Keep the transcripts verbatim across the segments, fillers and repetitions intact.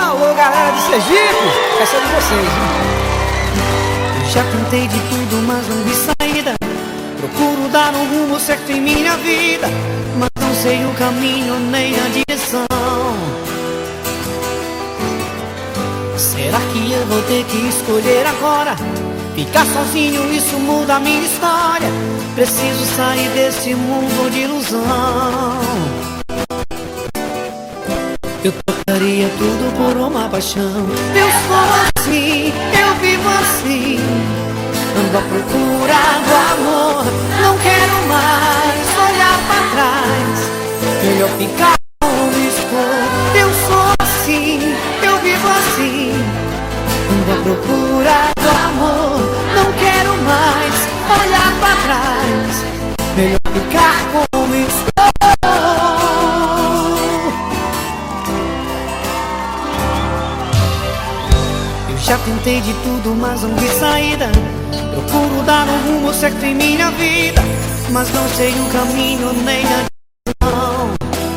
Alô, galera de Sergipe, essa é de vocês, hein? Eu já tentei de tudo, mas não vi saída. Procuro dar um rumo certo em minha vida, mas não sei o caminho nem a direção. Será que eu vou ter que escolher agora? Ficar sozinho, isso muda a minha história. Preciso sair desse mundo de ilusão. Eu trocaria tudo por uma paixão. Eu sou assim, eu vivo assim, ando à procura do amor. Não quero mais olhar pra trás, melhor ficar onde estou. Eu sou assim, eu vivo assim, ando à procura do amor. Não quero mais olhar pra trás, melhor ficar como estou. Já tentei de tudo, mas não vi saída. Procuro dar um rumo certo em minha vida, mas não sei o caminho nem a direção.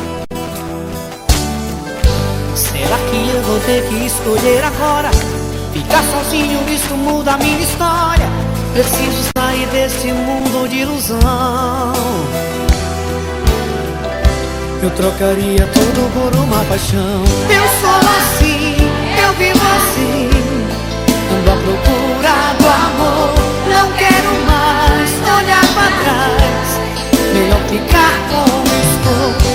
Será que eu vou ter que escolher agora? Ficar sozinho, isso muda a minha história. Preciso sair desse mundo de ilusão. Eu trocaria tudo por uma paixão. Eu sou assim, eu vivo assim, ando à procura do amor. Não quero mais olhar pra trás, melhor ficar como estou.